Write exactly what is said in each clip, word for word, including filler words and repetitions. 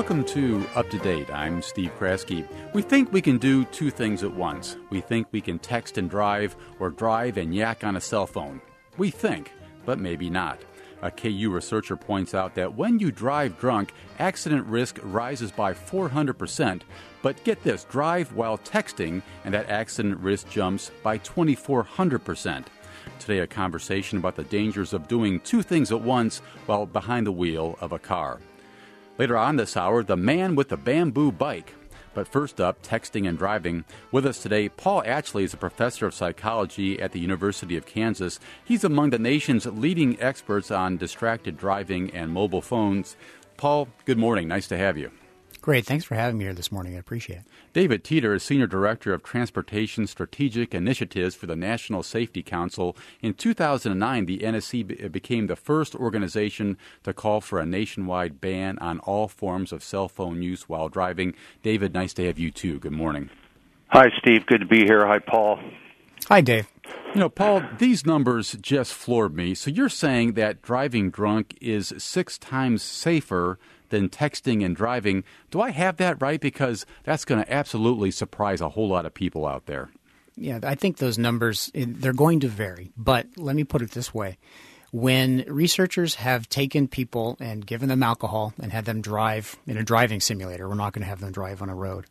Welcome to Up to Date. I'm Steve Kraske. We think we can do two things at once. We think we can text and drive, or drive and yak on a cell phone. We think, but maybe not. A K U researcher points out that when you drive drunk, accident risk rises by four hundred percent. But get this, drive while texting, and that accident risk jumps by twenty-four hundred percent. Today, a conversation about the dangers of doing two things at once while behind the wheel of a car. Later on this hour, the man with the bamboo bike. But first up, texting and driving. With us today, Paul Atchley is a professor of psychology at the University of Kansas. He's among the nation's leading experts on distracted driving and mobile phones. Paul, good morning. Nice to have you. Great. Thanks for having me here this morning. I appreciate it. David Teeter is Senior Director of Transportation Strategic Initiatives for the National Safety Council. In two thousand nine, the N S C became the first organization to call for a nationwide ban on all forms of cell phone use while driving. David, nice to have you too. Good morning. Hi, Steve. Good to be here. Hi, Paul. Hi, Dave. You know, Paul, these numbers just floored me. So you're saying that driving drunk is six times safer than texting and driving. Do I have that right? Because that's going to absolutely surprise a whole lot of people out there. Yeah, I think those numbers, they're going to vary. But let me put it this way. When researchers have taken people and given them alcohol and had them drive in a driving simulator, we're not going to have them drive on a road,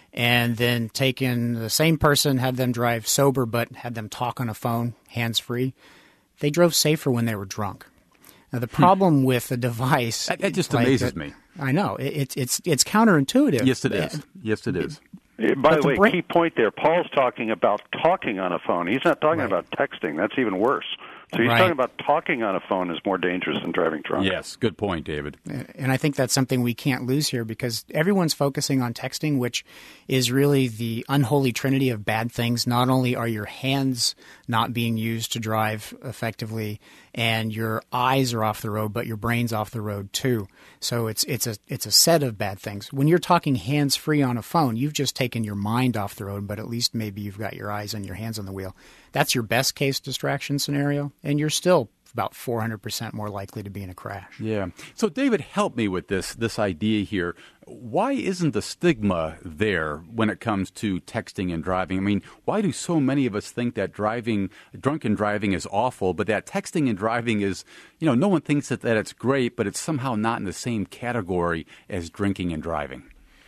and then taken the same person, had them drive sober, but had them talk on a phone, hands-free, they drove safer when they were drunk. Now, the problem with the device... That, that just like amazes that, me. I know. It, it's it's it's counterintuitive. Yes, it is. Yes, it is. By But the the way, brain- key point there, Paul's talking about talking on a phone. He's not talking Right. about texting. That's even worse. So he's Right. talking about talking on a phone is more dangerous than driving drunk. Yes, good point, David. And I think that's something we can't lose here because everyone's focusing on texting, which is really the unholy trinity of bad things. Not only are your hands not being used to drive effectively and your eyes are off the road, but your brain's off the road too. So it's it's a it's a set of bad things. When you're talking hands-free on a phone, you've just taken your mind off the road, but at least maybe you've got your eyes and your hands on the wheel. That's your best case distraction scenario, and you're still about four hundred percent more likely to be in a crash. Yeah. So, David, help me with this this idea here. Why isn't the stigma there when it comes to texting and driving? I mean, why do so many of us think that driving, drunken driving is awful, but that texting and driving is, you know, no one thinks that, that it's great, but it's somehow not in the same category as drinking and driving?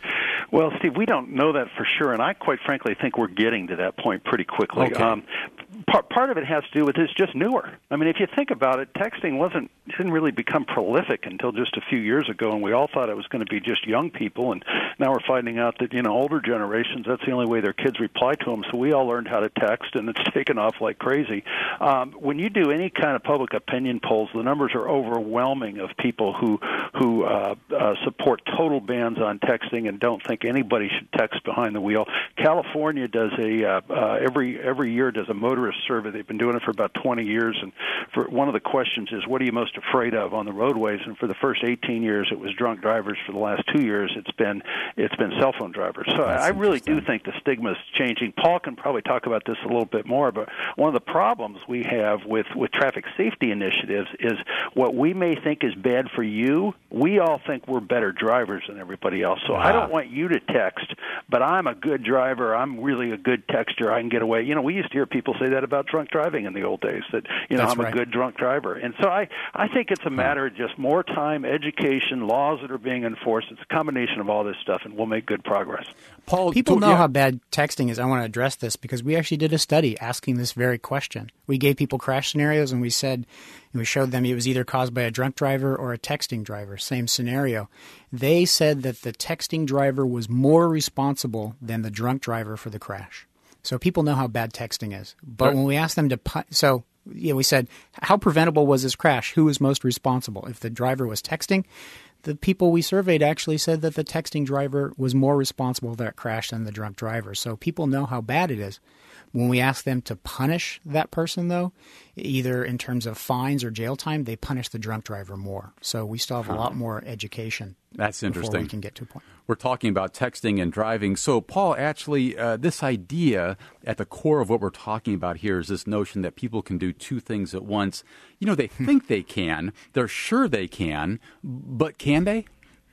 Well, Steve, we don't know that for sure, and I quite frankly think we're getting to that point pretty quickly. Okay. Um, part, part of it has to do with it's just newer. I mean, if you think about it, texting wasn't didn't really become prolific until just a few years ago, and we all thought it was going to be just young people, and now we're finding out that, you know, older generations, that's the only way their kids reply to them, so we all learned how to text, and it's taken off like crazy. Um, when you do any kind of public opinion polls, the numbers are overwhelming of people who, who uh, uh, support total bans on texting and don't think anybody should text behind the wheel. California does a uh, uh, every every year does a motorist survey. They've been doing it for about twenty years, and for one of the questions is, what are you most afraid of on the roadways? And for the first eighteen years, it was drunk drivers. For the last two years, it's been it's been cell phone drivers. So That's I really do think the stigma is changing. Paul can probably talk about this a little bit more, but one of the problems we have with with traffic safety initiatives is what we may think is bad for you, we all think we're better drivers than everybody else. So Wow. I don't want you to text, but I'm a good driver. I'm really a good texter. I can get away. You know, we used to hear people say that about drunk driving in the old days, that, you know, That's I'm right. a good drunk driver. And so I, I think it's a matter of just more time, education, laws that are being enforced. It's a combination of all this stuff, and we'll make good progress. Paul, People to- know yeah. how bad texting is. I want to address this because we actually did a study asking this very question. We gave people crash scenarios and we said, and we showed them it was either caused by a drunk driver or a texting driver, same scenario. They said that the texting driver was more responsible than the drunk driver for the crash. So people know how bad texting is. But Right. when we asked them to, pu- so yeah, we said, how preventable was this crash? Who was most responsible? If the driver was texting, the people we surveyed actually said that the texting driver was more responsible for that crash than the drunk driver. So people know how bad it is. When we ask them to punish that person, though, either in terms of fines or jail time, they punish the drunk driver more. So we still have a lot more education. That's before interesting. we can get to a point. We're talking about texting and driving. So, Paul, actually, uh, this idea at the core of what we're talking about here is this notion that people can do two things at once. You know, they think they can. They're sure they can. But can they?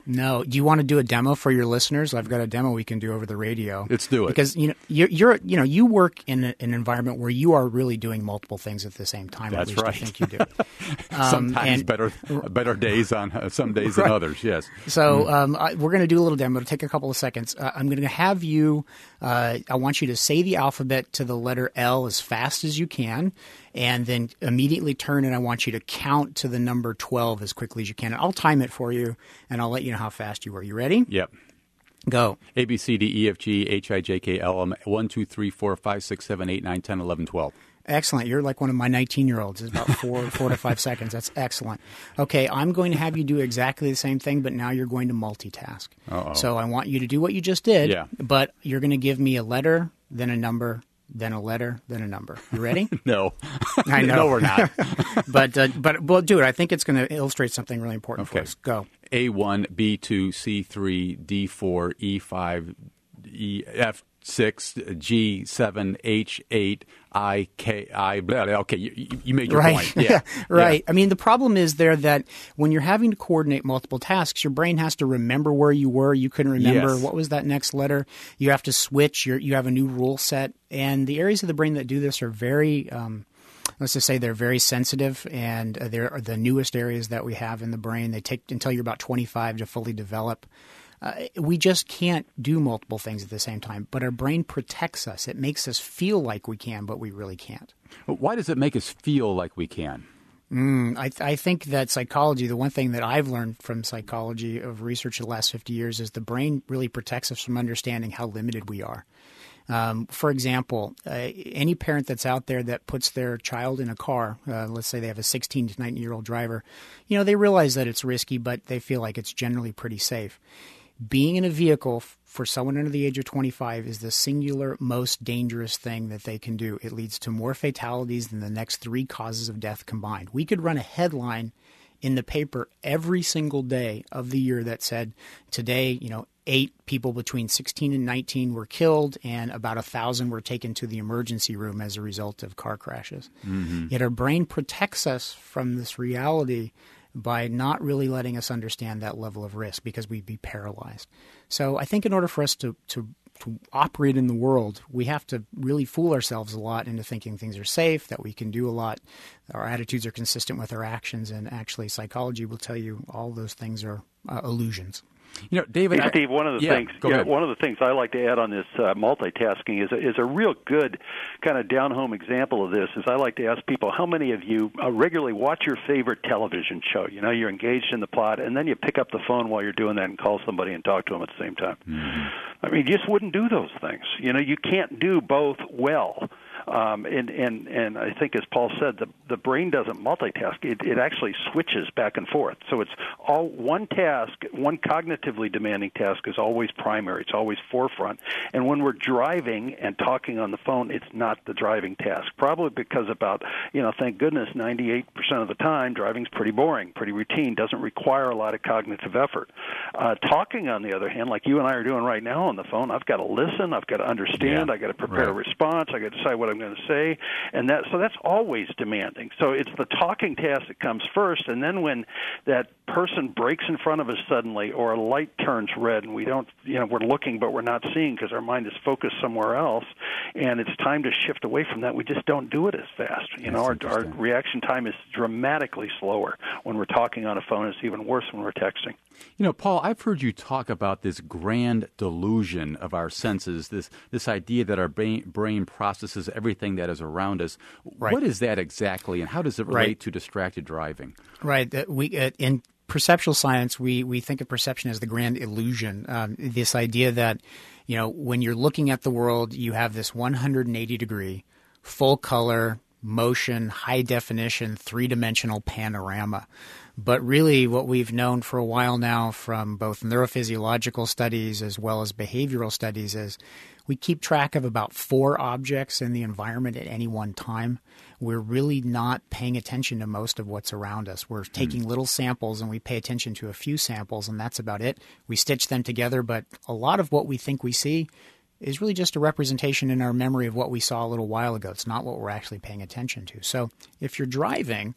No. Do you want to do a demo for your listeners? I've got a demo we can do over the radio. Let's do it. Because you know you're, you're you know you work in a, an environment where you are really doing multiple things at the same time. That's at least right. I think you do. Um, Sometimes and, better better days on uh, some days right. than others. Yes. So mm. um, I, we're going to do a little demo. It'll take a couple of seconds. Uh, I'm going to have you. Uh, I want you to say the alphabet to the letter L as fast as you can, and then immediately turn and I want you to count to the number twelve as quickly as you can. And I'll time it for you, and I'll let you know how fast you were. You ready? Yep. Go. A, B, C, D, E, F, G, H, I, J, K, L, M, one, two, three, four, five, six, seven, eight, nine, ten, eleven, twelve. Excellent. You're like one of my nineteen-year-olds. It's about four, four to five seconds. That's excellent. Okay, I'm going to have you do exactly the same thing, but now you're going to multitask. Uh-oh. So I want you to do what you just did, yeah. but you're going to give me a letter, then a number, then a letter, then a number. You ready? No. I know. No, we're not. but uh, but we'll do it. I think it's going to illustrate something really important okay. for us. Go. A one, B two, C three, D four, E five, E, F six, G seven, H eight, I, K, I, blah, blah. Okay, you, you made your right. point. Yeah. right. Yeah. I mean, the problem is there that when you're having to coordinate multiple tasks, your brain has to remember where you were. You couldn't remember yes. what was that next letter. You have to switch. You're, you have a new rule set. And the areas of the brain that do this are very um, let's just say they're very sensitive, and they're the newest areas that we have in the brain. They take until you're about twenty-five to fully develop. Uh, we just can't do multiple things at the same time, but our brain protects us. It makes us feel like we can, but we really can't. Why does it make us feel like we can? Mm, I, th- I think that psychology, the one thing that I've learned from psychology of research the last fifty years is the brain really protects us from understanding how limited we are. Um, for example, uh, any parent that's out there that puts their child in a car, uh, let's say they have a sixteen to nineteen-year-old driver, you know, they realize that it's risky, but they feel like it's generally pretty safe. Being in a vehicle f- for someone under the age of twenty-five is the singular most dangerous thing that they can do. It leads to more fatalities than the next three causes of death combined. We could run a headline in the paper every single day of the year that said, today, you know, eight people between sixteen and nineteen were killed and about a thousand were taken to the emergency room as a result of car crashes. Mm-hmm. Yet our brain protects us from this reality by not really letting us understand that level of risk because we'd be paralyzed. So I think in order for us to, to, to operate in the world, we have to really fool ourselves a lot into thinking things are safe, that we can do a lot, our attitudes are consistent with our actions, and actually psychology will tell you all those things are uh, illusions. You know, David, hey, Steve, one of the yeah, things, go yeah, ahead. one of the things I like to add on this uh, multitasking is a, is a real good kind of down-home example of this. Is I like to ask people, how many of you uh, regularly watch your favorite television show? You know, you're engaged in the plot, and then you pick up the phone while you're doing that and call somebody and talk to them at the same time. Mm-hmm. I mean, you just wouldn't do those things. You know, you can't do both well. Um, and, and, and I think, as Paul said, the, the brain doesn't multitask. It, it actually switches back and forth. So it's all one task, one cognitively demanding task is always primary. It's always forefront. And when we're driving and talking on the phone, it's not the driving task. Probably because about, you know, thank goodness, ninety-eight percent of the time, driving's pretty boring, pretty routine, doesn't require a lot of cognitive effort. Uh, talking, on the other hand, like you and I are doing right now on the phone, I've got to listen, I've got to understand, yeah, I've got to prepare right. a response, I've got to decide what I'm going to say, and that so that's always demanding. So it's the talking task that comes first, and then when that person breaks in front of us suddenly, or a light turns red, and we don't, you know, we're looking but we're not seeing because our mind is focused somewhere else, and it's time to shift away from that. We just don't do it as fast. You know, our, our reaction time is dramatically slower when we're talking on a phone. It's even worse when we're texting. You know, Paul, I've heard you talk about this grand delusion of our senses, this this idea that our brain, brain processes everything that is around us. Right. What is that exactly, and how does it relate right. to distracted driving? Right. Uh, we uh, in perceptual science, we, we think of perception as the grand illusion. Um, this idea that, you know, when you're looking at the world, you have this one hundred eighty degree, full color, motion, high definition, three-dimensional panorama. But really what we've known for a while now from both neurophysiological studies as well as behavioral studies is we keep track of about four objects in the environment at any one time. We're really not paying attention to most of what's around us. We're taking mm. little samples and we pay attention to a few samples, and that's about it. We stitch them together, but a lot of what we think we see is really just a representation in our memory of what we saw a little while ago. It's not what we're actually paying attention to. So if you're driving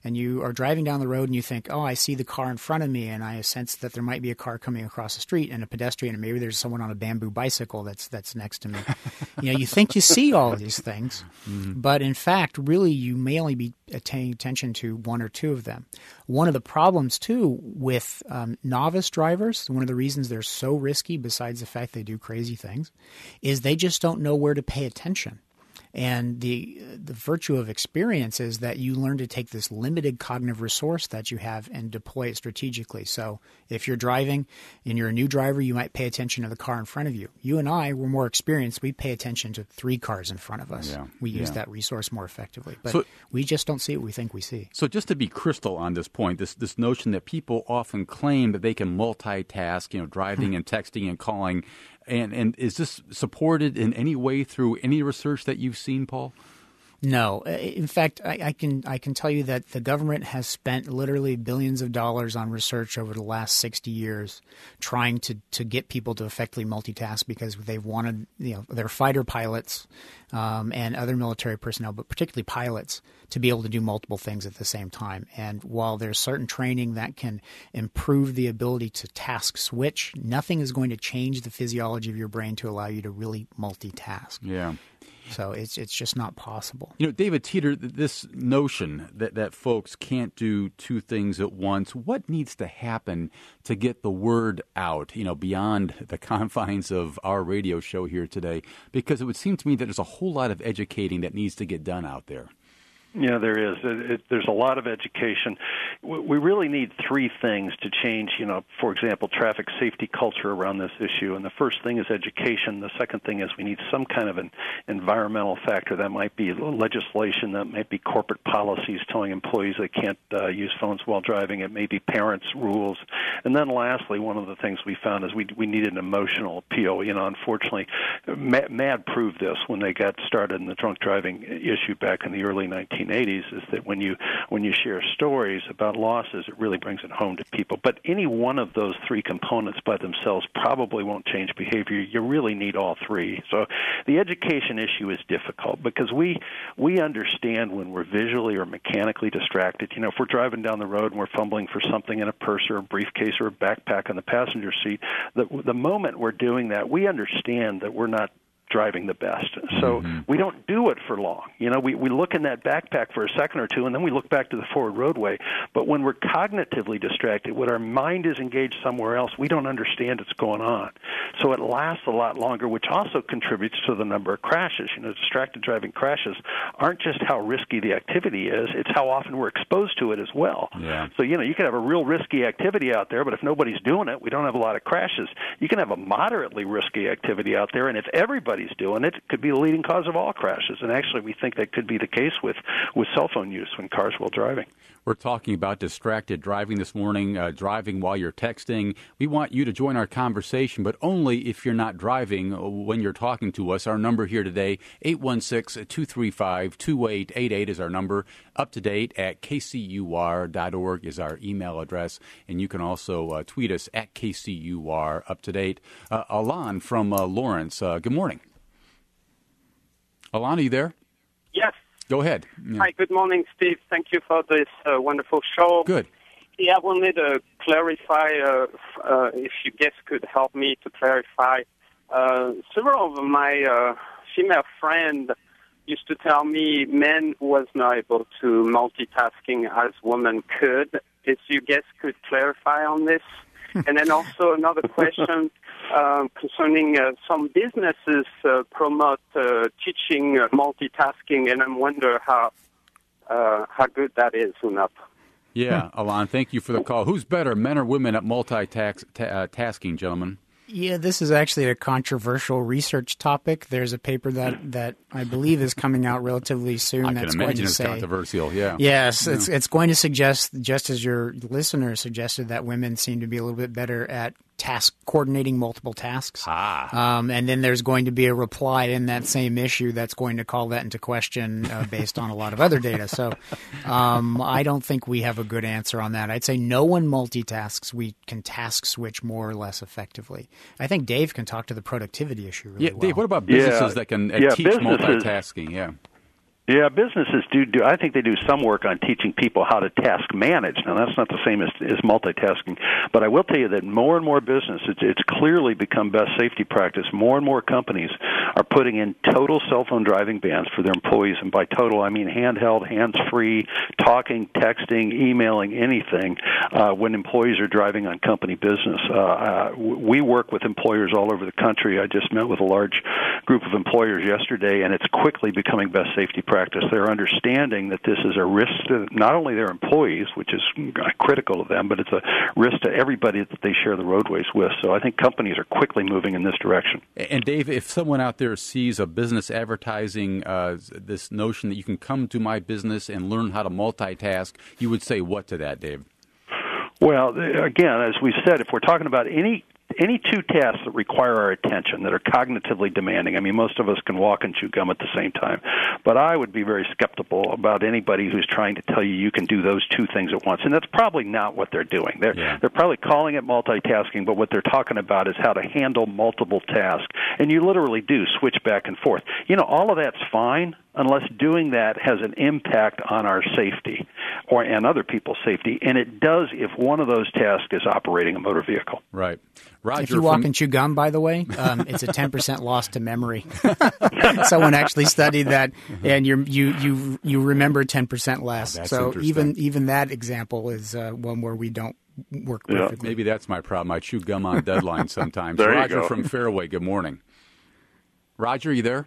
and you are driving down the road and you think, oh, I see the car in front of me and I sense that there might be a car coming across the street and a pedestrian and maybe there's someone on a bamboo bicycle that's that's next to me. You know, you think you see all of these things, mm-hmm. but in fact, really you may only be paying attention to one or two of them. One of the problems, too, with um, novice drivers, one of the reasons they're so risky, besides the fact they do crazy things, is they just don't know where to pay attention. And the the virtue of experience is that you learn to take this limited cognitive resource that you have and deploy it strategically. So if you're driving and you're a new driver, you might pay attention to the car in front of you. You and I were more experienced. We pay attention to three cars in front of us. Yeah, we use yeah. that resource more effectively. But so, we just don't see what we think we see. So just to be crystal on this point, this this notion that people often claim that they can multitask, you know, driving and texting and calling, And and is this supported in any way through any research that you've seen, Paul? No. In fact, I, I can I can tell you that the government has spent literally billions of dollars on research over the last sixty years trying to, to get people to effectively multitask because they've wanted, you know, their fighter pilots um, and other military personnel, but particularly pilots, to be able to do multiple things at the same time. And while there's certain training that can improve the ability to task switch, nothing is going to change the physiology of your brain to allow you to really multitask. Yeah. So it's it's just not possible. You know, David Teeter, this notion that, that folks can't do two things at once, what needs to happen to get the word out, you know, beyond the confines of our radio show here today? Because it would seem to me that there's a whole lot of educating that needs to get done out there. Yeah, there is. It, it, there's a lot of education. We, we really need three things to change, you know, for example, traffic safety culture around this issue. And the first thing is education. The second thing is we need some kind of an environmental factor. That might be legislation. That might be corporate policies telling employees they can't uh, use phones while driving. It may be parents' rules. And then lastly, one of the things we found is we we need an emotional appeal. You know, unfortunately, M A D proved this when they got started in the drunk driving issue back in the early nineteen eighties, is that when you when you share stories about losses, it really brings it home to people. But any one of those three components by themselves probably won't change behavior. You really need all three. So the education issue is difficult because we we understand when we're visually or mechanically distracted. You know, if we're driving down the road and we're fumbling for something in a purse or a briefcase or a backpack on the passenger seat, the, the moment we're doing that, we understand that we're not driving the best. So mm-hmm. we don't do it for long. You know, we, we look in that backpack for a second or two, and then we look back to the forward roadway. But when we're cognitively distracted, when our mind is engaged somewhere else, we don't understand what's going on. So it lasts a lot longer, which also contributes to the number of crashes. You know, distracted driving crashes aren't just how risky the activity is, it's how often we're exposed to it as well. Yeah. So, you know, you can have a real risky activity out there, but if nobody's doing it, we don't have a lot of crashes. You can have a moderately risky activity out there, and if everybody doing it, it could be the leading cause of all crashes. And actually, we think that could be the case with, with cell phone use when cars while driving. We're talking about distracted driving this morning, uh, driving while you're texting. We want you to join our conversation, but only if you're not driving when you're talking to us. Our number here today, eight one six, two three five, two eight eight eight is our number. Up to date at K C U R dot org is our email address. And you can also uh, tweet us at K C U R up to date. Uh, Alan from uh, Lawrence, uh, good morning. Alan, are you there? Yes. Go ahead. Yeah. Hi, good morning, Steve. Thank you for this uh, wonderful show. Good. Yeah, I wanted to clarify, uh, uh, if you guys could help me to clarify. Uh, several of my uh, female friends used to tell me men was not able to multitasking as women could. If you guys could clarify on this. And then also another question uh, concerning uh, some businesses uh, promote uh, teaching uh, multitasking, and I wonder how uh, how good that is or not. Yeah, Alan, thank you for the call. Who's better, men or women at multitasking, ta- uh, tasking, gentlemen? Yeah, this is actually a controversial research topic. There's a paper that, that I believe is coming out relatively soon. I that's can imagine going to it's say, controversial, yeah. Yes, yeah. it's it's going to suggest, just as your listener suggested, that women seem to be a little bit better at task coordinating multiple tasks. Ah. Um, and then there's going to be a reply in that same issue that's going to call that into question uh, based on a lot of other data. So um, I don't think we have a good answer on that. I'd say no one multitasks. We can task switch more or less effectively. I think Dave can talk to the productivity issue really yeah, well. Dave, what about businesses yeah. that can uh, yeah, teach businesses. multitasking? Yeah. Yeah, businesses do do. I think they do some work on teaching people how to task manage. Now, that's not the same as, as multitasking, but I will tell you that more and more business, it's, it's clearly become best safety practice. More and more companies are putting in total cell phone driving bans for their employees, and by total, I mean handheld, hands-free, talking, texting, emailing, anything uh, when employees are driving on company business. Uh, uh, we work with employers all over the country. I just met with a large group of employers yesterday, and it's quickly becoming best safety practice. Practice. They're understanding that this is a risk to not only their employees, which is critical to them, but it's a risk to everybody that they share the roadways with. So I think companies are quickly moving in this direction. And Dave, if someone out there sees a business advertising uh, this notion that you can come to my business and learn how to multitask, you would say what to that, Dave? Well, again, as we said, if we're talking about any Any two tasks that require our attention, that are cognitively demanding, I mean, most of us can walk and chew gum at the same time, but I would be very skeptical about anybody who's trying to tell you you can do those two things at once, and that's probably not what they're doing. They're, yeah. they're probably calling it multitasking, but what they're talking about is how to handle multiple tasks, and you literally do switch back and forth. You know, all of that's fine unless doing that has an impact on our safety or and other people's safety, and it does if one of those tasks is operating a motor vehicle. Right. Roger, if you walk from... and chew gum, by the way, um, it's a ten percent loss to memory. Someone actually studied that, and you you you you remember ten percent less. Oh, so even even that example is uh, one where we don't work perfectly. Yeah. Maybe that's my problem. I chew gum on deadline sometimes. There Roger you go. from Fairway, good morning. Roger, you there?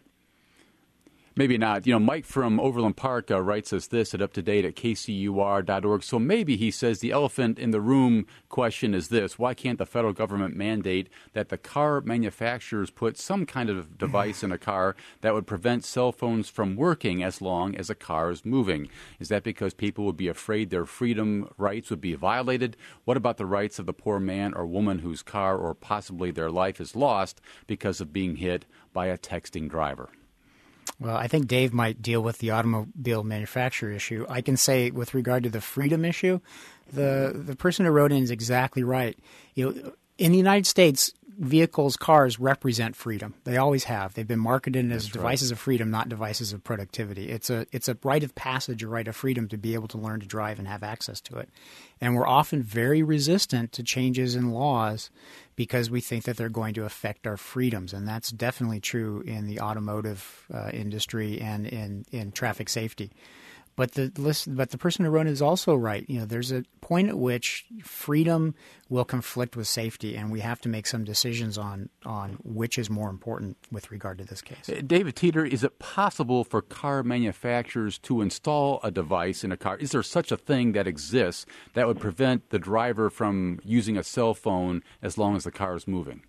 Maybe not. You know, Mike from Overland Park uh, writes us this at up to date at k c u r dot org. So maybe, he says, the elephant in the room question is this: why can't the federal government mandate that the car manufacturers put some kind of device in a car that would prevent cell phones from working as long as a car is moving? Is that because people would be afraid their freedom rights would be violated? What about the rights of the poor man or woman whose car or possibly their life is lost because of being hit by a texting driver? Well, I think Dave might deal with the automobile manufacturer issue. I can say with regard to the freedom issue, the the person who wrote in is exactly right. You know, in the United States, vehicles, cars represent freedom. They always have. They've been marketed as That's devices right. of freedom, not devices of productivity. It's a it's a rite of passage, a right of freedom to be able to learn to drive and have access to it. And we're often very resistant to changes in laws because we think that they're going to affect our freedoms. And that's definitely true in the automotive uh, industry and in, in traffic safety. But the list, but the person who wrote it is also right. You know, there's a point at which freedom will conflict with safety, and we have to make some decisions on on which is more important with regard to this case. David Teeter, is it possible for car manufacturers to install a device in a car? Is there such a thing that exists that would prevent the driver from using a cell phone as long as the car is moving?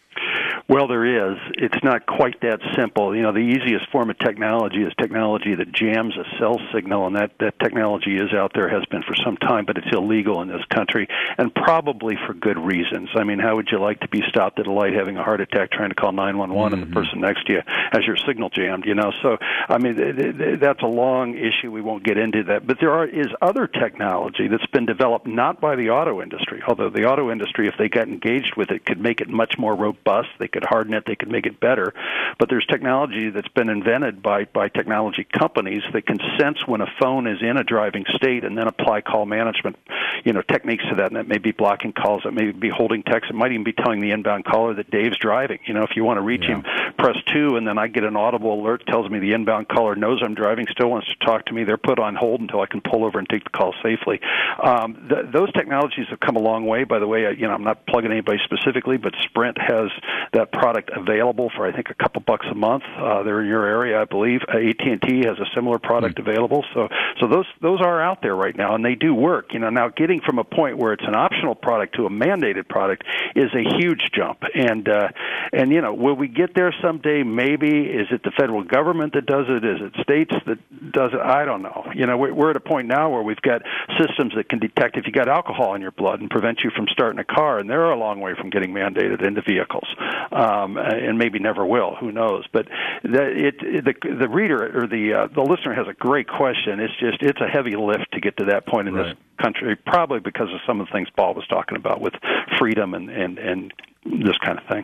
Well, there is. It's not quite that simple. You know, the easiest form of technology is technology that jams a cell signal, and that, that technology is out there, has been for some time, but it's illegal in this country, and probably for good reasons. I mean, how would you like to be stopped at a light having a heart attack trying to call nine one one mm-hmm. and the person next to you has your signal jammed, you know? So, I mean, th- th- that's a long issue. We won't get into that. But there are, is other technology that's been developed not by the auto industry, although the auto industry, if they got engaged with it, could make it much more robust. They could harden it, they could make it better. But there's technology that's been invented by, by technology companies that can sense when a phone is in a driving state and then apply call management, you know, techniques to that. And that may be blocking calls, it may be holding text, it might even be telling the inbound caller that Dave's driving. You know, if you want to reach yeah. him, press two, and then I get an audible alert tells me the inbound caller knows I'm driving, still wants to talk to me. They're put on hold until I can pull over and take the call safely. Um, th- those technologies have come a long way. By the way, I, you know, I'm not plugging anybody specifically, but Sprint has that product available for, I think, a couple bucks a month. Uh, they're in your area, I believe. Uh, A T and T has a similar product mm. available. So, so those those are out there right now, and they do work. You know, now getting from a point where it's an optional product to a mandated product is a huge jump. And uh, and you know, will we get there someday? Maybe. Is it the federal government that does it? Is it states that does it? I don't know. You know, we're, we're at a point now where we've got systems that can detect if you got alcohol in your blood and prevent you from starting a car, and they're a long way from getting mandated into vehicles. Um, and maybe never will. Who knows? But the, it, the the reader or the uh, the listener has a great question. It's just it's a heavy lift to get to that point in right. this country, probably because of some of the things Paul was talking about with freedom and, and, and this kind of thing.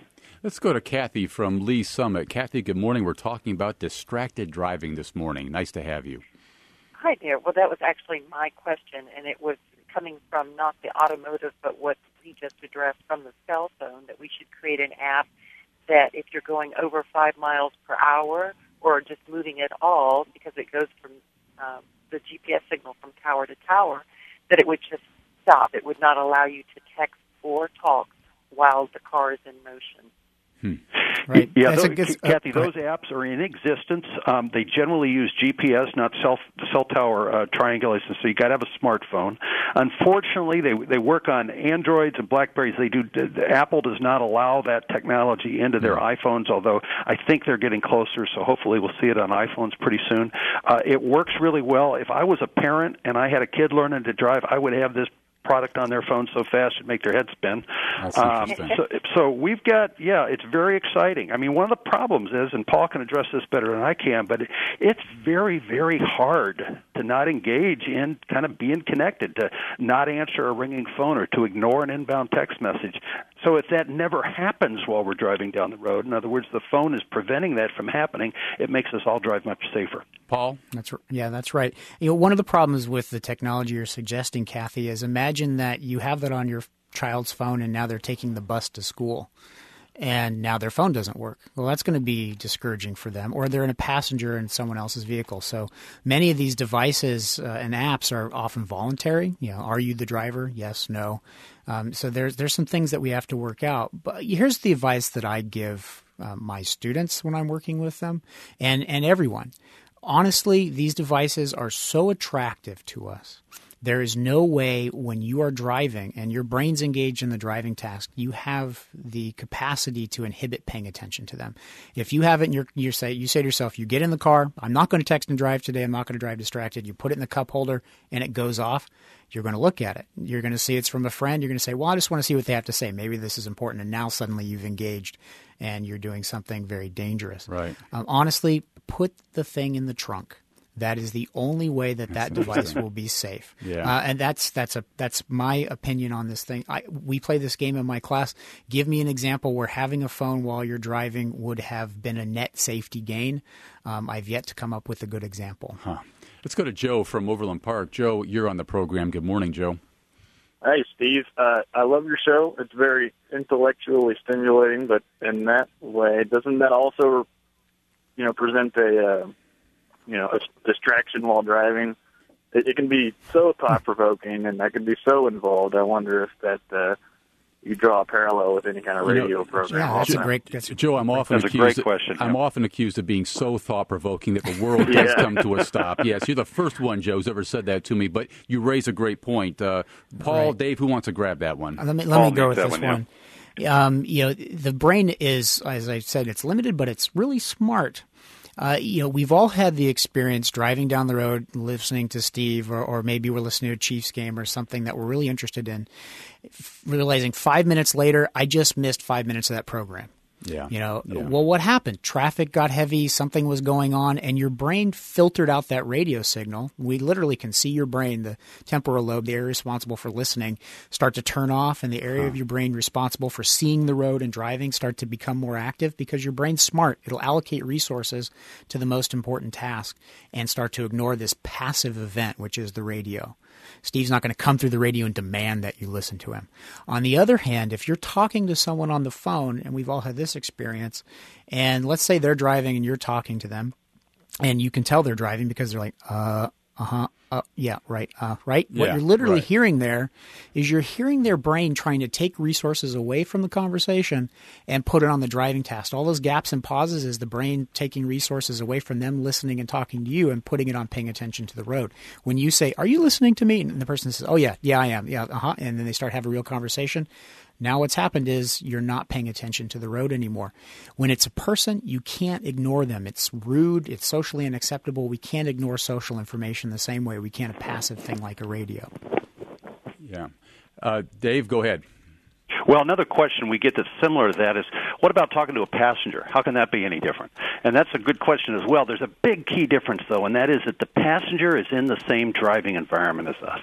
Let's go to Kathy from Lee Summit. Kathy, good morning. We're talking about distracted driving this morning. Nice to have you. Hi there. Well, that was actually my question, and it was coming from not the automotive, but what we just addressed from the cell phone, that we should create an app that if you're going over five miles per hour or just moving at all, because it goes from um, the G P S signal from tower to tower, that it would just stop. It would not allow you to text or talk while the car is in motion. Hmm. Right. Yeah, That's those, a good, Kathy, uh, those apps are in existence. Um, they generally use G P S, not cell cell tower uh, triangulation. So you got to have a smartphone. Unfortunately, they they work on Androids and Blackberries. They do. Apple does not allow that technology into their iPhones. Although I think they're getting closer. So hopefully we'll see it on iPhones pretty soon. Uh, it works really well. If I was a parent and I had a kid learning to drive, I would have this product on their phone so fast it'd make their head spin. That's Um, interesting. so, so we've got, yeah, it's very exciting. I mean, one of the problems is, and Paul can address this better than I can, but it's very, very hard to not engage in kind of being connected, to not answer a ringing phone or to ignore an inbound text message. So if that never happens while we're driving down the road, in other words, the phone is preventing that from happening, it makes us all drive much safer. Paul? That's yeah, that's right. You know, one of the problems with the technology you're suggesting, Kathy, is imagine that you have that on your child's phone and now they're taking the bus to school and now their phone doesn't work. Well, that's going to be discouraging for them. Or they're in a passenger in someone else's vehicle. So many of these devices uh, and apps are often voluntary. You know, are you the driver? Yes, no. Um, so there's there's some things that we have to work out. But here's the advice that I give uh, my students when I'm working with them, and and everyone. Honestly, these devices are so attractive to us. There is no way when you are driving and your brain's engaged in the driving task, you have the capacity to inhibit paying attention to them. If you have it, and you're, you say you say to yourself, you get in the car, I'm not going to text and drive today, I'm not going to drive distracted. You put it in the cup holder and it goes off. You're going to look at it. You're going to see it's from a friend. You're going to say, well, I just want to see what they have to say. Maybe this is important. And now suddenly you've engaged and you're doing something very dangerous. Right. Um, honestly, put the thing in the trunk. That is the only way that that device will be safe. Yeah. Uh, and that's that's a that's my opinion on this thing. I, we play this game in my class. Give me an example where having a phone while you're driving would have been a net safety gain. Um, I've yet to come up with a good example. Huh. Let's go to Joe from Overland Park. Joe, you're on the program. Good morning, Joe. Hey, Steve. Uh, I love your show. It's very intellectually stimulating, but in that way, doesn't that also, you know, present a, uh, you know, a distraction while driving? It, it can be so thought-provoking, and I can be so involved. I wonder if that uh, you draw a parallel with any kind of radio you know, program. Yeah, that's also. a great. That's a Joe, I'm often That's a accused. great question, I'm yeah. often accused of being so thought-provoking that the world Yeah. does come to a stop. Yes, you're the first one, Joe, who's ever said that to me. But you raise a great point, uh, Paul, Right. Dave. Who wants to grab that one? Let me let Paul me go with needs this that one, one. Um, you know, the brain is, as I said, it's limited, but it's really smart. Uh, you know, we've all had the experience driving down the road, listening to Steve, or, or maybe we're listening to a Chiefs game or something that we're really interested in, f- realizing five minutes later, I just missed five minutes of that program. Yeah. You know, Yeah. well, what happened? Traffic got heavy, something was going on, and your brain filtered out that radio signal. We literally can see your brain, the temporal lobe, the area responsible for listening, start to turn off, and the area Huh. of your brain responsible for seeing the road and driving start to become more active because your brain's smart. It'll allocate resources to the most important task and start to ignore this passive event, which is the radio. Steve's not going to come through the radio and demand that you listen to him. On the other hand, if you're talking to someone on the phone, and we've all had this experience, and let's say they're driving and you're talking to them, and you can tell they're driving because they're like, uh, uh-huh, uh, yeah, right, uh, right? What Yeah, you're literally right. hearing there is you're hearing their brain trying to take resources away from the conversation and put it on the driving task. All those gaps and pauses is the brain taking resources away from them listening and talking to you and putting it on paying attention to the road. When you say, are you listening to me? And the person says, oh, yeah, yeah, I am. Yeah, uh-huh. And then they start having a real conversation. Now what's happened is you're not paying attention to the road anymore. When it's a person, you can't ignore them. It's rude. It's socially unacceptable. We can't ignore social information the same way we can a passive thing like a radio. Yeah. Uh, Dave, go ahead. Well, another question we get that's similar to that is, what about talking to a passenger? How can that be any different? And that's a good question as well. There's a big key difference, though, and that is that the passenger is in the same driving environment as us.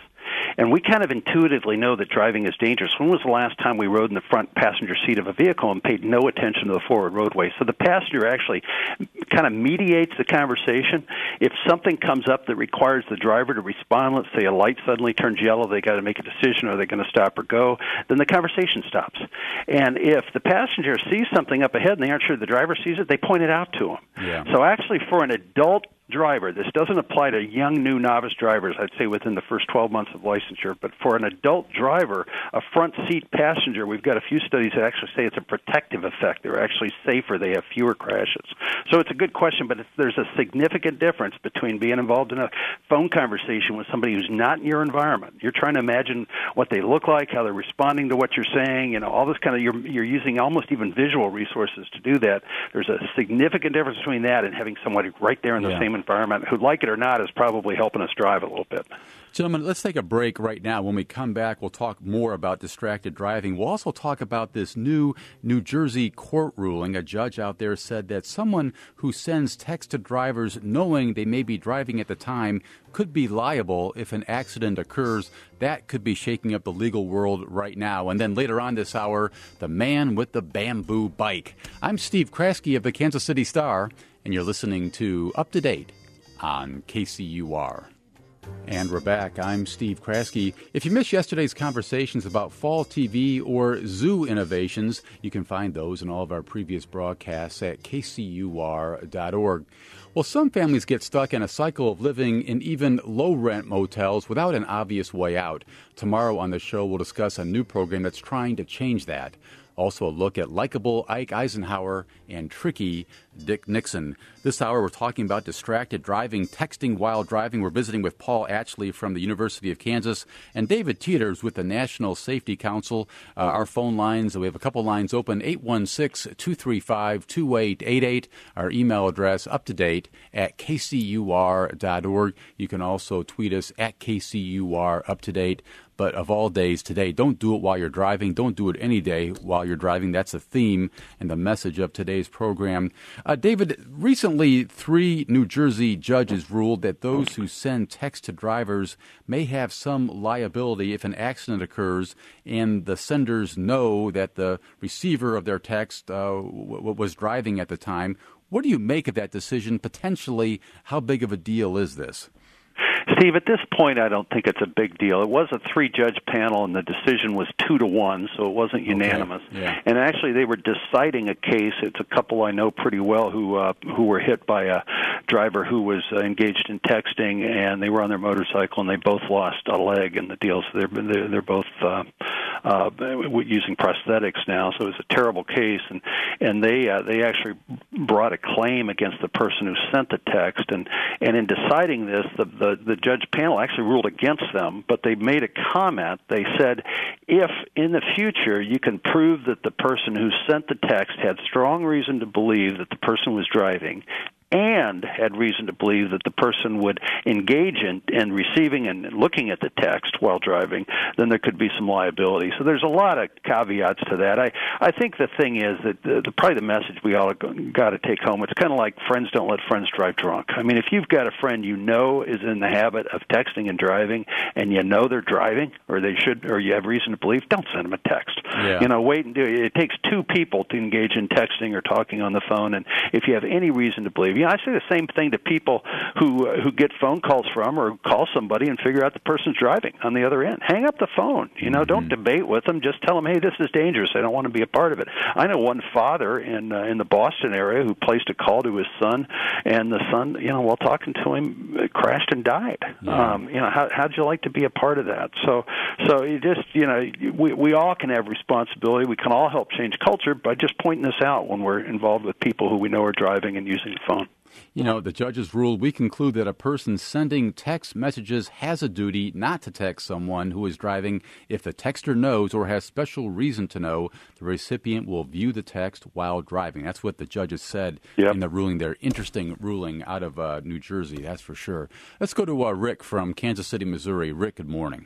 And we kind of intuitively know that driving is dangerous. When was the last time we rode in the front passenger seat of a vehicle and paid no attention to the forward roadway? So the passenger actually kind of mediates the conversation. If something comes up that requires the driver to respond, let's say a light suddenly turns yellow, they got to make a decision, are they going to stop or go, then the conversation stops. And if the passenger sees something up ahead and they aren't sure the driver sees it, they point it out to him. Yeah. So actually for an adult driver, this doesn't apply to young, new novice drivers, I'd say within the first twelve months of licensure, but for an adult driver, a front seat passenger, we've got a few studies that actually say it's a protective effect. They're actually safer. They have fewer crashes. So it's a good question, but it's, there's a significant difference between being involved in a phone conversation with somebody who's not in your environment. You're trying to imagine what they look like, how they're responding to what you're saying, you know, all this kind of, you're, you're using almost even visual resources to do that. There's a significant difference between that and having somebody right there in the yeah. same environment who, like it or not, is probably helping us drive a little bit. Gentlemen, let's take a break right now. When we come back, we'll talk more about distracted driving. We'll also talk about this new New Jersey court ruling. A judge out there said that someone who sends text to drivers knowing they may be driving at the time could be liable if an accident occurs. That could be shaking up the legal world right now. And then later on this hour, the man with the bamboo bike. I'm Steve Kraske of the Kansas City Star, and you're listening to Up to Date on K C U R. And we're back. I'm Steve Kraske. If you missed yesterday's conversations about fall T V or zoo innovations, you can find those in all of our previous broadcasts at K C U R dot org. Well, some families get stuck in a cycle of living in even low-rent motels without an obvious way out. Tomorrow on the show, we'll discuss a new program that's trying to change that. Also a look at likable Ike Eisenhower and tricky Dick Nixon. This hour we're talking about distracted driving, texting while driving. We're visiting with Paul Atchley from the University of Kansas and David Teeters with the National Safety Council. Uh, our phone lines, we have a couple lines open, eight one six, two three five, two eight eight eight. Our email address, up to date at K C U R dot org. You can also tweet us at K C U R up to date. But of all days today, don't do it while you're driving. Don't do it any day while you're driving. That's the theme and the message of today's program. Uh, David, recently three New Jersey judges ruled that those who send text to drivers may have some liability if an accident occurs and the senders know that the receiver of their text uh, w- was driving at the time. What do you make of that decision? Potentially, how big of a deal is this? Steve, at this point, I don't think it's a big deal. It was a three-judge panel, and the decision was two to one, so it wasn't unanimous. Okay. Yeah. And actually, they were deciding a case. It's a couple I know pretty well who uh, who were hit by a driver who was uh, engaged in texting, and they were on their motorcycle, and they both lost a leg in the deal. So they're they're, they're both uh, uh, using prosthetics now. So it was a terrible case, and and they uh, they actually brought a claim against the person who sent the text, and and in deciding this, the the, the judge panel actually ruled against them, but they made a comment. They said, if in the future you can prove that the person who sent the text had strong reason to believe that the person was driving and had reason to believe that the person would engage in, in receiving and looking at the text while driving, then there could be some liability. So there's a lot of caveats to that. I, I think the thing is that the, the, probably the message we all got to take home, it's kind of like friends don't let friends drive drunk. I mean, if you've got a friend you know is in the habit of texting and driving, and you know they're driving, or they should, or you have reason to believe, don't send them a text. Yeah. You know, wait and do it. It takes two people to engage in texting or talking on the phone, and if you have any reason to believe, you know, I say the same thing to people who uh, who get phone calls from or call somebody and figure out the person's driving on the other end. Hang up the phone. You know, mm-hmm. Don't debate with them. Just tell them, hey, this is dangerous. I don't want to be a part of it. I know one father in uh, in the Boston area who placed a call to his son, and the son, you know, while talking to him, crashed and died. Yeah. Um, you know, how, how'd you like to be a part of that? So, so you just, you know, we we all can have responsibility. We can all help change culture by just pointing this out when we're involved with people who we know are driving and using the phone. You know, the judges ruled, we conclude that a person sending text messages has a duty not to text someone who is driving if the texter knows or has special reason to know the recipient will view the text while driving. That's what the judges said yep. in the ruling there. Interesting ruling out of uh, New Jersey, that's for sure. Let's go to uh, Rick from Kansas City, Missouri. Rick, good morning.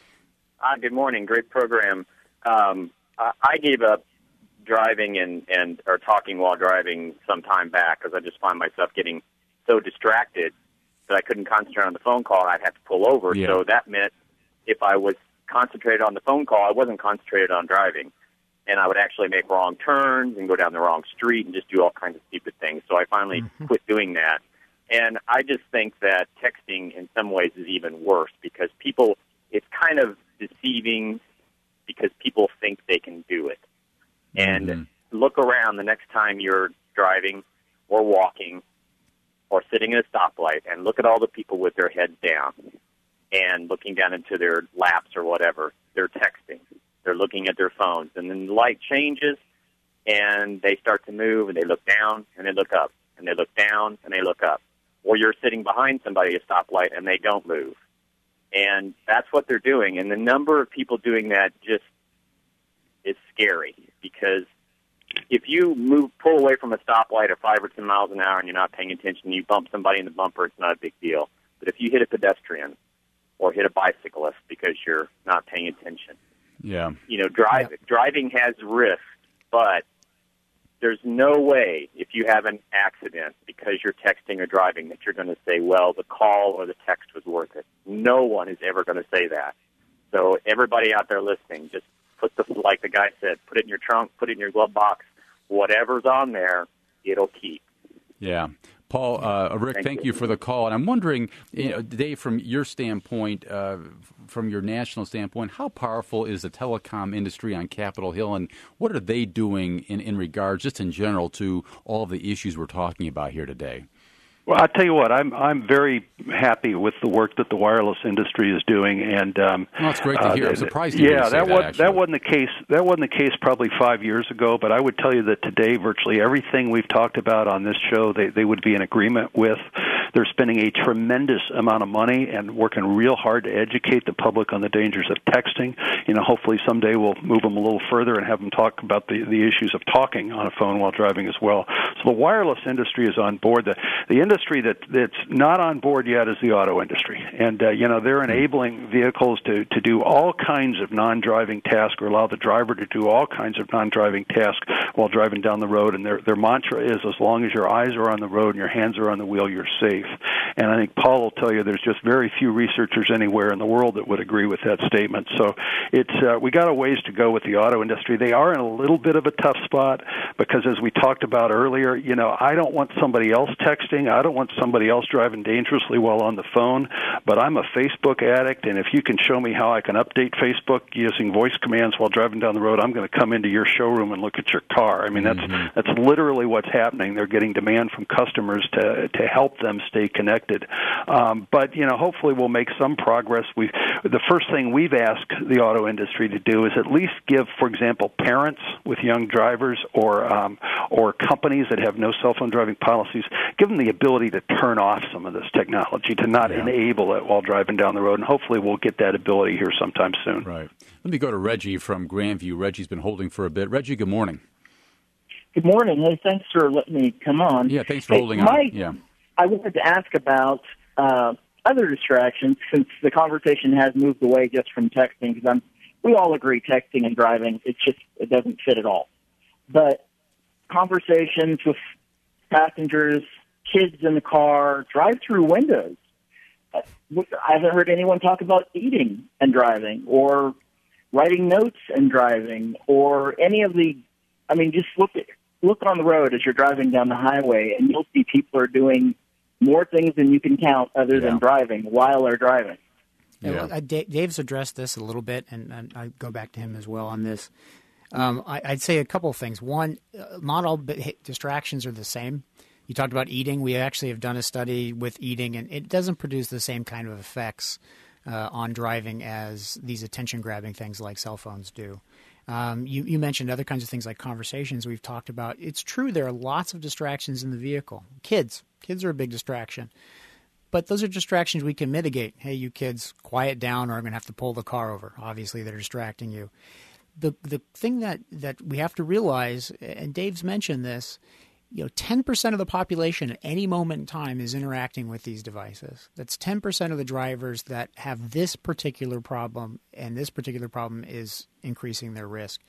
Uh, good morning. Great program. Um, I, I gave up driving and, and or talking while driving some time back because I just find myself getting so distracted that I couldn't concentrate on the phone call. I'd have to pull over. Yeah. So that meant if I was concentrated on the phone call, I wasn't concentrated on driving. And I would actually make wrong turns and go down the wrong street and just do all kinds of stupid things. So I finally mm-hmm. quit doing that. And I just think that texting in some ways is even worse because people, it's kind of deceiving because people think they can do it. And mm-hmm. look around the next time you're driving or walking or sitting at a stoplight and look at all the people with their heads down and looking down into their laps or whatever. They're texting. They're looking at their phones. And then the light changes and they start to move and they look down and they look up and they look down and they look up. Or you're sitting behind somebody at a stoplight and they don't move. And that's what they're doing. And the number of people doing that just is scary because if you move, pull away from a stoplight at five or ten miles an hour and you're not paying attention, you bump somebody in the bumper, it's not a big deal. But if you hit a pedestrian or hit a bicyclist because you're not paying attention, yeah, you know, drive, yeah. driving has risk, but there's no way if you have an accident because you're texting or driving that you're going to say, well, the call or the text was worth it. No one is ever going to say that. So everybody out there listening, just put the, like the guy said, put it in your trunk, put it in your glove box. Whatever's on there, it'll keep. Yeah. Paul, uh, Rick, thank, thank you. you for the call. And I'm wondering, you know, Dave, from your standpoint, uh, from your national standpoint, how powerful is the telecom industry on Capitol Hill, and what are they doing in, in regards, just in general, to all of the issues we're talking about here today? Well, I'll tell you what, I'm I'm very happy with the work that the wireless industry is doing, and um, well, it's great to hear. Uh, I'm surprised you yeah, didn't say that, that, was, actually. that wasn't the case. That wasn't the case probably five years ago. But I would tell you that today, virtually everything we've talked about on this show, they they would be in agreement with. They're spending a tremendous amount of money and working real hard to educate the public on the dangers of texting. You know, hopefully someday we'll move them a little further and have them talk about the the issues of talking on a phone while driving as well. So the wireless industry is on board. The the industry that that's not on board yet is the auto industry, and uh, you know they're enabling vehicles to to do all kinds of non-driving tasks, or allow the driver to do all kinds of non-driving tasks while driving down the road. And their their mantra is, as long as your eyes are on the road and your hands are on the wheel, you're safe. And I think Paul will tell you there's just very few researchers anywhere in the world that would agree with that statement. So it's uh, we got a ways to go with the auto industry. They are in a little bit of a tough spot because, as we talked about earlier, you know, I don't want somebody else texting. I don't want somebody else driving dangerously while on the phone, but I'm a Facebook addict, and if you can show me how I can update Facebook using voice commands while driving down the road, I'm going to come into your showroom and look at your car. I mean, that's mm-hmm. that's literally what's happening. They're getting demand from customers to to help them stay connected. Um, but, you know, hopefully we'll make some progress. We the first thing we've asked the auto industry to do is at least give, for example, parents with young drivers or um, or companies that have no cell phone driving policies, give them the ability to turn off some of this technology, to not yeah. enable it while driving down the road. And hopefully we'll get that ability here sometime soon. Right. Let me go to Reggie from Grandview. Reggie's been holding for a bit. Reggie, good morning. Good morning. Hey, thanks for letting me come on. Yeah, thanks for hey, holding my, on. Yeah. I wanted to ask about uh, other distractions, since the conversation has moved away just from texting, because I'm we all agree texting and driving, it's just, it doesn't fit at all. But conversations with passengers, kids in the car, drive-through windows. I haven't heard anyone talk about eating and driving, or writing notes and driving, or any of the, I mean, just look at, look on the road as you're driving down the highway, and you'll see people are doing more things than you can count other yeah. than driving while they're driving. Yeah. Yeah, well, Dave's addressed this a little bit, and, and I go back to him as well on this. Um, I, I'd say a couple of things. One, uh, not all distractions are the same. You talked about eating. We actually have done a study with eating, and it doesn't produce the same kind of effects uh, on driving as these attention-grabbing things like cell phones do. Um, you, you mentioned other kinds of things like conversations we've talked about. It's true there are lots of distractions in the vehicle. Kids. Kids are a big distraction. But those are distractions we can mitigate. Hey, you kids, quiet down or I'm going to have to pull the car over. Obviously, they're distracting you. The the thing that, that we have to realize, and Dave's mentioned this, you know, ten percent of the population at any moment in time is interacting with these devices. That's ten percent of the drivers that have this particular problem, and this particular problem is increasing their risk.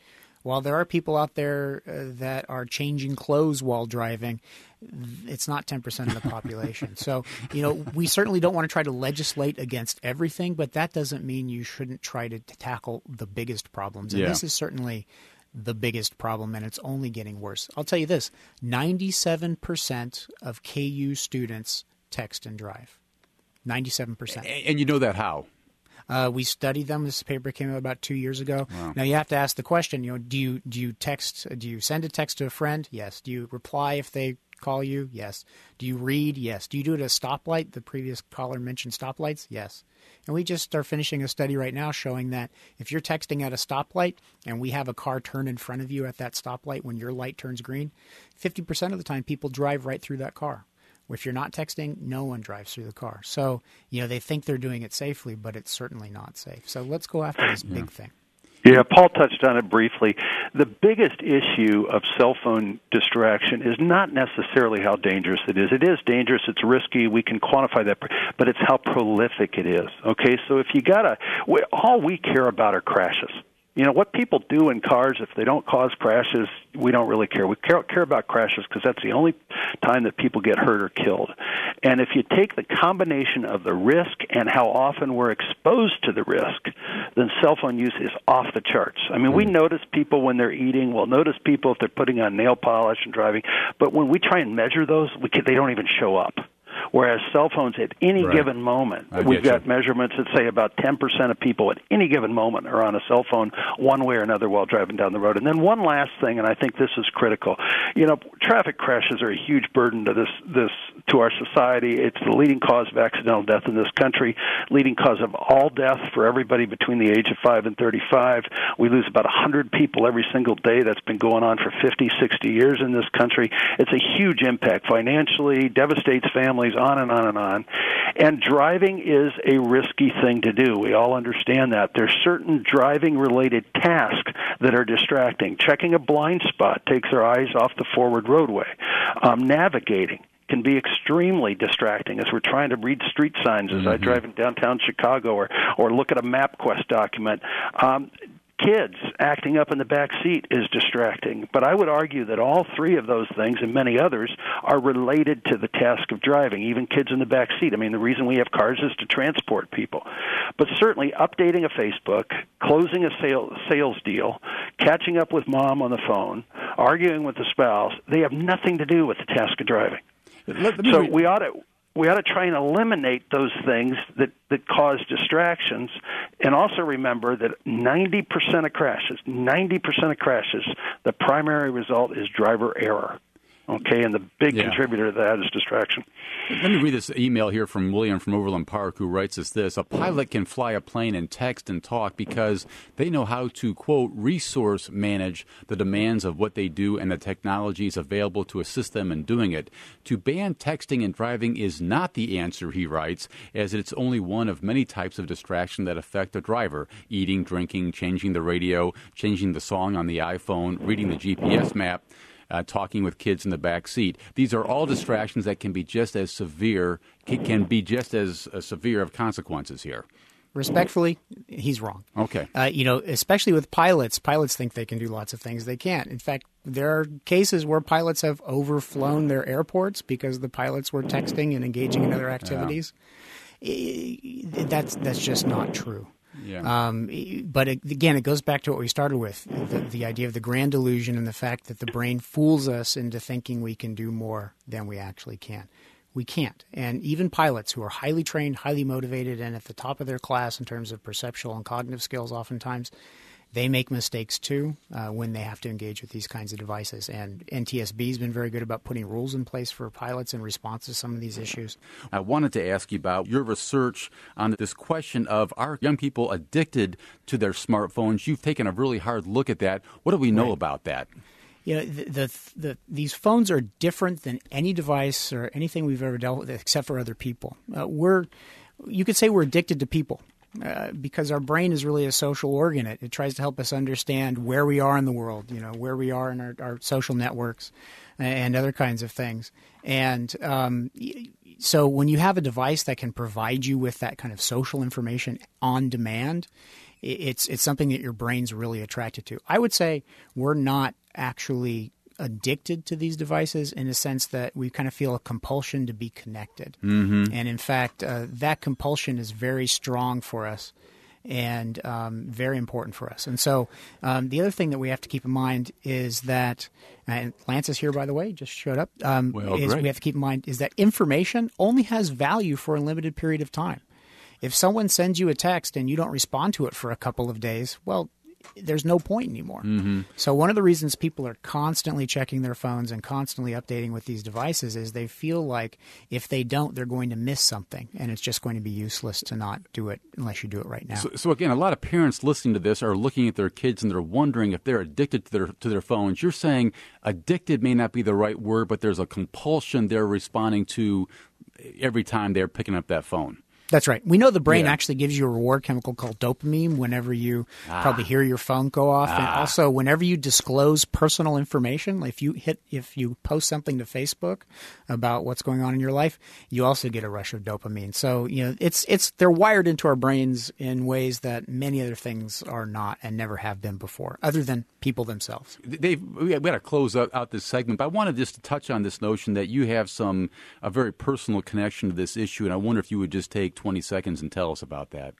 While there are people out there uh, that are changing clothes while driving, it's not ten percent of the population. So, you know, we certainly don't want to try to legislate against everything, but that doesn't mean you shouldn't try to, to tackle the biggest problems. And yeah. this is certainly the biggest problem, and it's only getting worse. I'll tell you this, ninety-seven percent of K U students text and drive. ninety-seven percent. And you know that how? Uh, we studied them. This paper came out about two years ago. Wow. Now you have to ask the question. You know, do you do you text? Do you send a text to a friend? Yes. Do you reply if they call you? Yes. Do you read? Yes. Do you do it at a stoplight? The previous caller mentioned stoplights. Yes. And we just are finishing a study right now showing that if you're texting at a stoplight and we have a car turn in front of you at that stoplight when your light turns green, fifty percent of the time people drive right through that car. If you're not texting, no one drives through the car. So, you know, they think they're doing it safely, but it's certainly not safe. So let's go after this yeah. big thing. Yeah, Paul touched on it briefly. The biggest issue of cell phone distraction is not necessarily how dangerous it is. It is dangerous. It's risky. We can quantify that, but it's how prolific it is. Okay, so if you got to, all we care about are crashes. You know, what people do in cars, if they don't cause crashes, we don't really care. We care, care about crashes because that's the only time that people get hurt or killed. And if you take the combination of the risk and how often we're exposed to the risk, then cell phone use is off the charts. I mean, we notice people when they're eating. We'll notice people if they're putting on nail polish and driving. But when we try and measure those, we can, they don't even show up. Whereas cell phones at any right. given moment, I we've got you. measurements that say about ten percent of people at any given moment are on a cell phone one way or another while driving down the road. And then one last thing, and I think this is critical. You know, traffic crashes are a huge burden to this, this to our society. It's the leading cause of accidental death in this country, leading cause of all death for everybody between the age of five and thirty-five. We lose about one hundred people every single day. That's been going on for fifty, sixty years in this country. It's a huge impact financially, devastates families, on and on and on. And driving is a risky thing to do. We all understand that. There's certain driving-related tasks that are distracting. Checking a blind spot takes our eyes off the forward roadway. Um, navigating can be extremely distracting as we're trying to read street signs as mm-hmm. I drive in downtown Chicago or, or look at a MapQuest document. Um, Kids acting up in the back seat is distracting. But I would argue that all three of those things and many others are related to the task of driving, even kids in the back seat. I mean, the reason we have cars is to transport people. But certainly updating a Facebook, closing a sale, sales deal, catching up with mom on the phone, arguing with the spouse, they have nothing to do with the task of driving. Let, let so re- we ought to... We ought to try and eliminate those things that, that cause distractions, and also remember that ninety percent of crashes, ninety percent of crashes, the primary result is driver error. Okay, and the big yeah. contributor to that is distraction. Let me read this email here from William from Overland Park, who writes us this. A pilot can fly a plane and text and talk because they know how to, quote, resource manage the demands of what they do and the technologies available to assist them in doing it. To ban texting and driving is not the answer, he writes, as it's only one of many types of distraction that affect a driver. Eating, drinking, changing the radio, changing the song on the iPhone, reading the G P S map. Uh, talking with kids in the back seat. These are all distractions that can be just as severe, can be just as uh, severe of consequences here. Respectfully, he's wrong. Okay. Uh, you know, especially with pilots, pilots think they can do lots of things they can't. In fact, there are cases where pilots have overflown their airports because the pilots were texting and engaging in other activities. Yeah. That's that's just not true. Yeah. Um, but it, again, it goes back to what we started with, the, the idea of the grand illusion and the fact that the brain fools us into thinking we can do more than we actually can. We can't. And even pilots who are highly trained, highly motivated, and at the top of their class in terms of perceptual and cognitive skills oftentimes, they make mistakes too uh, when they have to engage with these kinds of devices. And N T S B has been very good about putting rules in place for pilots in response to some of these issues. I wanted to ask you about your research on this question of are young people addicted to their smartphones? You've taken a really hard look at that. What do we know right. about that? You know, the, the, the, these phones are different than any device or anything we've ever dealt with except for other people. Uh, we're, you could say we're addicted to people. Uh, because our brain is really a social organ. It, it tries to help us understand where we are in the world, you know, where we are in our, our social networks and other kinds of things. And um, so when you have a device that can provide you with that kind of social information on demand, it's it's something that your brain's really attracted to. I would say we're not actually addicted to these devices in a sense that we kind of feel a compulsion to be connected. Mm-hmm. And in fact, uh, that compulsion is very strong for us and um, very important for us. And so um, the other thing that we have to keep in mind is that, and Lance is here, by the way, just showed up, um, well, is great. we have to keep in mind is that information only has value for a limited period of time. If someone sends you a text and you don't respond to it for a couple of days, well, there's no point anymore. Mm-hmm. So one of the reasons people are constantly checking their phones and constantly updating with these devices is they feel like if they don't, they're going to miss something, and it's just going to be useless to not do it unless you do it right now. So, so again, a lot of parents listening to this are looking at their kids and they're wondering if they're addicted to their to their phones. You're saying addicted may not be the right word, but there's a compulsion they're responding to every time they're picking up that phone. That's right. We know the brain Yeah. actually gives you a reward chemical called dopamine whenever you Ah. probably hear your phone go off, and Ah. also whenever you disclose personal information. Like if you hit, if you post something to Facebook about what's going on in your life, you also get a rush of dopamine. So you know, it's it's they're wired into our brains in ways that many other things are not and never have been before, other than people themselves. Dave, we got to close out, out this segment, but I wanted just to touch on this notion that you have some a very personal connection to this issue, and I wonder if you would just take twenty seconds and tell us about that.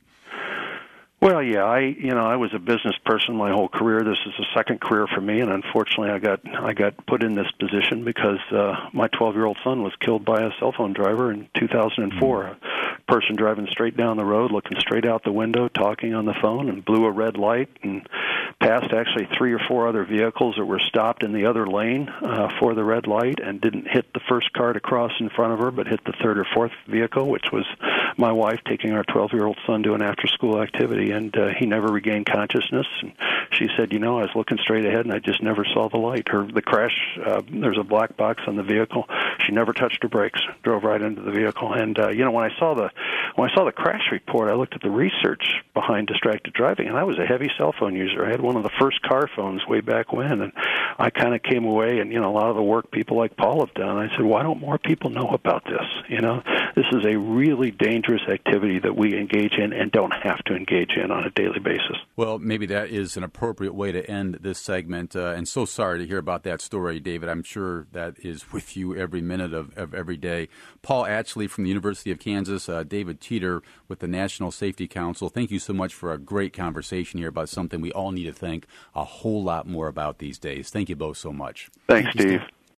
Well, yeah, I you know I was a business person my whole career. This is a second career for me, and unfortunately, I got I got put in this position because uh, my twelve-year-old son was killed by a cell phone driver in two thousand four. Mm-hmm. A person driving straight down the road, looking straight out the window, talking on the phone, and blew a red light and passed actually three or four other vehicles that were stopped in the other lane uh, for the red light, and didn't hit the first car to cross in front of her, but hit the third or fourth vehicle, which was my wife taking our twelve-year-old son to an after-school activity, and uh, he never regained consciousness. And she said, you know, I was looking straight ahead, and I just never saw the light. Her the crash, uh, there's a black box on the vehicle. She never touched her brakes, drove right into the vehicle. And uh, you know, when I saw the when I saw the crash report, I looked at the research behind distracted driving, and I was a heavy cell phone user. I had one of the first car phones way back when, and I kind of came away, and you know, a lot of the work people like Paul have done. I said, why don't more people know about this? You know, this is a really dangerous activity that we engage in and don't have to engage in on a daily basis. Well, maybe that is an appropriate way to end this segment. Uh, and so sorry to hear about that story, David. I'm sure that is with you every minute of, of every day. Paul Atchley from the University of Kansas, uh, David Teeter with the National Safety Council. Thank you so much for a great conversation here about something we all need to think a whole lot more about these days. Thank you both so much. Thanks, Thank you, Steve. Steve.